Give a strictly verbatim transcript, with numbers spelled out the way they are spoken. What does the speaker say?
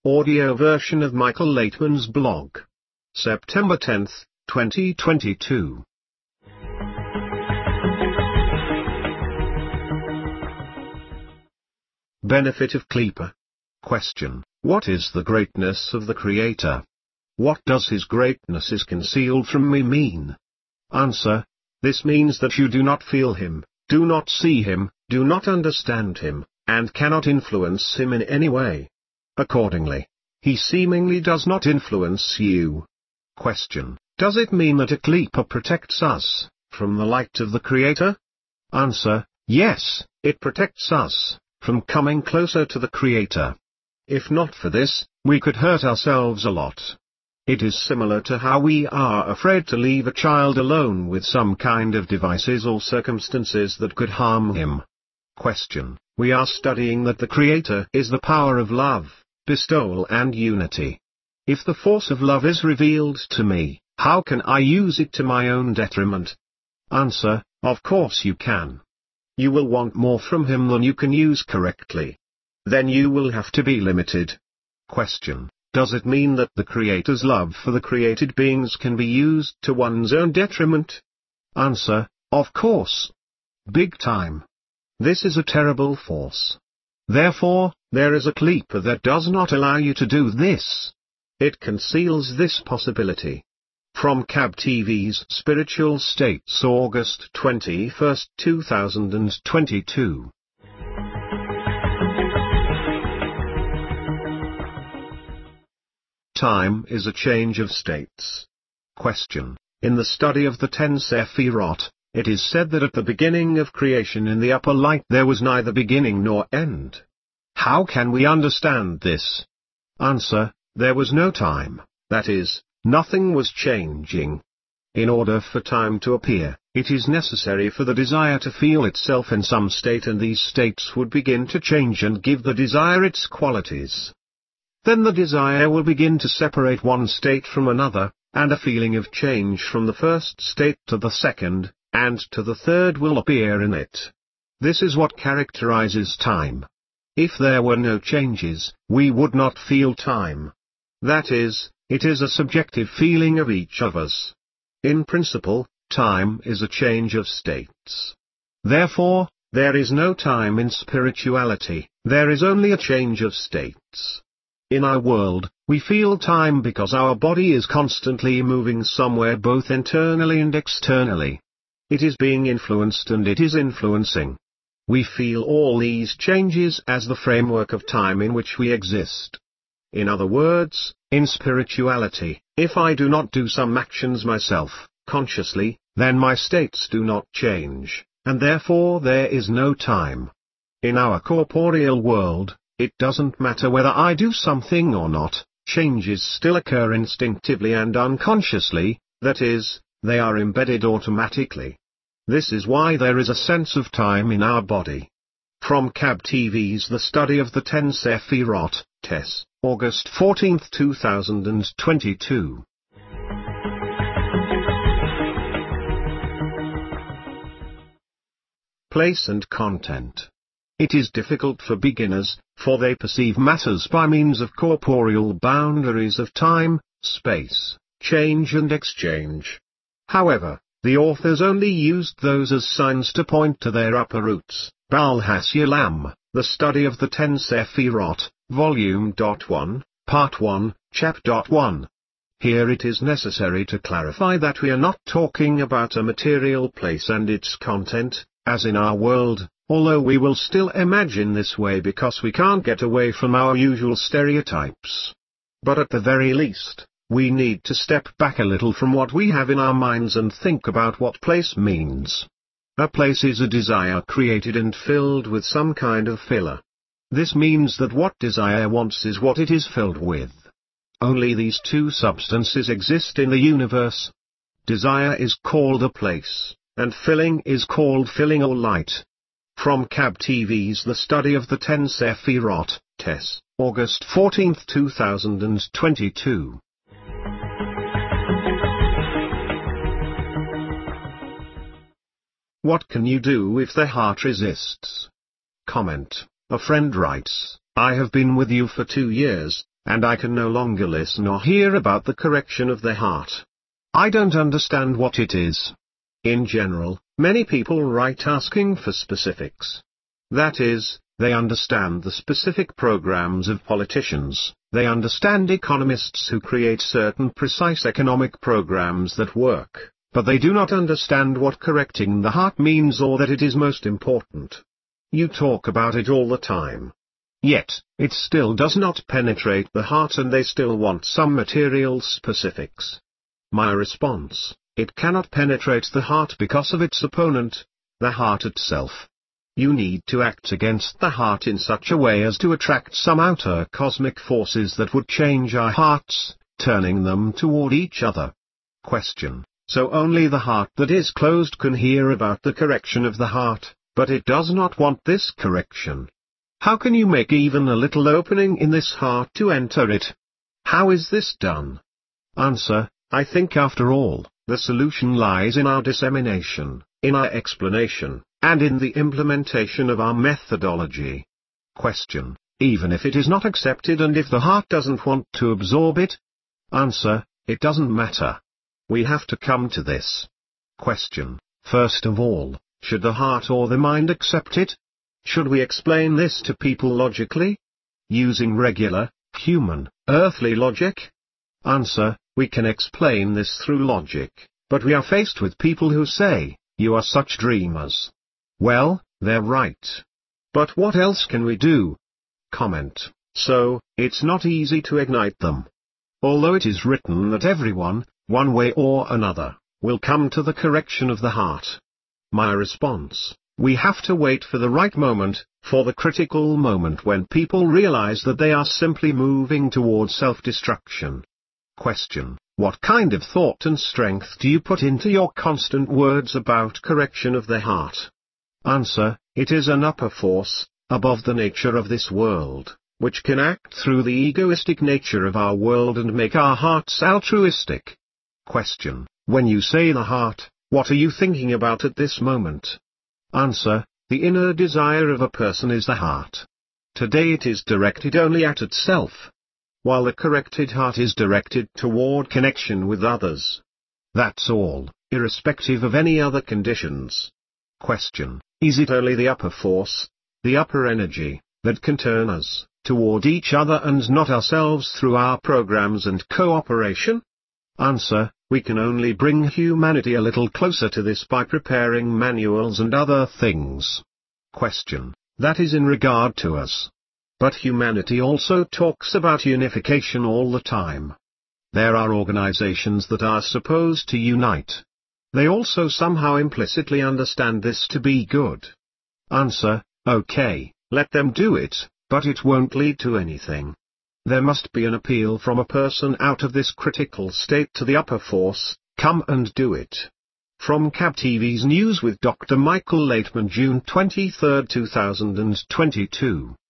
Audio version of Michael Laitman's blog. September tenth, twenty twenty-two. Benefit of Kleepa. Question: what is the greatness of the Creator? What does His greatness is concealed from me mean? Answer: this means that you do not feel Him, do not see Him, do not understand Him, and cannot influence Him in any way. Accordingly, He seemingly does not influence you. Question: does it mean that a Kleepa protects us from the light of the Creator? Answer: yes, it protects us from coming closer to the Creator. If not for this, we could hurt ourselves a lot. It is similar to how we are afraid to leave a child alone with some kind of devices or circumstances that could harm him. Question: we are studying that the Creator is the power of love, bestowal and unity. If the force of love is revealed to me, how can I use it to my own detriment? Answer: of course you can. You will want more from Him than you can use correctly. Then you will have to be limited. Question: does it mean that the Creator's love for the created beings can be used to one's own detriment? Answer: of course. Big time. This is a terrible force. Therefore, there is a Kleepa that does not allow you to do this. It conceals this possibility. From C A B T V's Spiritual States, August twenty-first, two thousand twenty-two. Time is a change of states. Question: in the study of the ten Sephirot, it is said that at the beginning of creation in the upper light there was neither beginning nor end. How can we understand this? Answer: there was no time, that is, nothing was changing. In order for time to appear, it is necessary for the desire to feel itself in some state, and these states would begin to change and give the desire its qualities. Then the desire will begin to separate one state from another, and a feeling of change from the first state to the second, and to the third will appear in it. This is what characterizes time. If there were no changes, we would not feel time. That is, it is a subjective feeling of each of us. In principle, time is a change of states. Therefore, there is no time in spirituality, there is only a change of states. In our world, we feel time because our body is constantly moving somewhere both internally and externally. It is being influenced and it is influencing. We feel all these changes as the framework of time in which we exist. In other words, in spirituality, if I do not do some actions myself, consciously, then my states do not change, and therefore there is no time. In our corporeal world, it doesn't matter whether I do something or not, changes still occur instinctively and unconsciously, that is, they are embedded automatically. This is why there is a sense of time in our body. From C A B T V's The Study of the Ten Sephirot, Tess, August fourteenth, two thousand twenty-two. Place and content. It is difficult for beginners, for they perceive matters by means of corporeal boundaries of time, space, change and exchange. However, the authors only used those as signs to point to their upper roots. Baal HaSulam, The Study of the Ten Sephirot, Volume one, Part one, Chapter one. Here it is necessary to clarify that we are not talking about a material place and its content, as in our world, although we will still imagine this way because we can't get away from our usual stereotypes. But at the very least, we need to step back a little from what we have in our minds and think about what place means. A place is a desire created and filled with some kind of filler. This means that what desire wants is what it is filled with. Only these two substances exist in the universe. Desire is called a place, and filling is called filling or light. From C A B T V's The Study of the Ten Sephirot, Tess, August fourteenth, two thousand twenty-two. What can you do if the heart resists? Comment. A friend writes, I have been with you for two years, and I can no longer listen or hear about the correction of the heart. I don't understand what it is. In general, many people write asking for specifics. That is, they understand the specific programs of politicians, they understand economists who create certain precise economic programs that work, but they do not understand what correcting the heart means or that it is most important. You talk about it all the time. Yet, it still does not penetrate the heart and they still want some material specifics. My response: it cannot penetrate the heart because of its opponent, the heart itself. You need to act against the heart in such a way as to attract some outer cosmic forces that would change our hearts, turning them toward each other. Question: so only the heart that is closed can hear about the correction of the heart, but it does not want this correction. How can you make even a little opening in this heart to enter it? How is this done? Answer: I think after all, the solution lies in our dissemination, in our explanation, and in the implementation of our methodology. Question: even if it is not accepted and if the heart doesn't want to absorb it? Answer: it doesn't matter. We have to come to this. Question: first of all, should the heart or the mind accept it? Should we explain this to people logically? Using regular, human, earthly logic? Answer: we can explain this through logic, but we are faced with people who say, "You are such dreamers." Well, they're right. But what else can we do? Comment: so, it's not easy to ignite them. Although it is written that everyone, one way or another, will come to the correction of the heart. My response: we have to wait for the right moment, for the critical moment when people realize that they are simply moving towards self-destruction. Question: what kind of thought and strength do you put into your constant words about correction of the heart? Answer: it is an upper force, above the nature of this world, which can act through the egoistic nature of our world and make our hearts altruistic. Question: when you say the heart, what are you thinking about at this moment? Answer: the inner desire of a person is the heart. Today it is directed only at itself, while the corrected heart is directed toward connection with others. That's all, irrespective of any other conditions. Question: is it only the upper force, the upper energy, that can turn us toward each other and not ourselves through our programs and cooperation? Answer: we can only bring humanity a little closer to this by preparing manuals and other things. Question: that is in regard to us. But humanity also talks about unification all the time. There are organizations that are supposed to unite. They also somehow implicitly understand this to be good. Answer: okay, let them do it, but it won't lead to anything. There must be an appeal from a person out of this critical state to the upper force, come and do it. From C A B T V's News with Doctor Michael Laitman, June twenty-third, two thousand twenty-two.